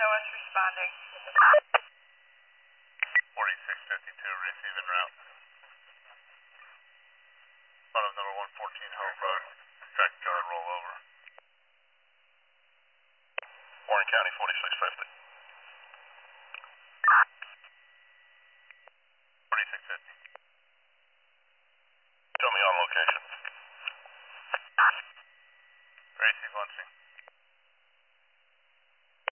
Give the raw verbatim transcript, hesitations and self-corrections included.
O S responding. forty-six fifty-two, receiving route. Bottom number one fourteen Hope Road. Track car rollover. Warren County, forty-six fifty. forty-six fifty. Show me on location. Receive launching.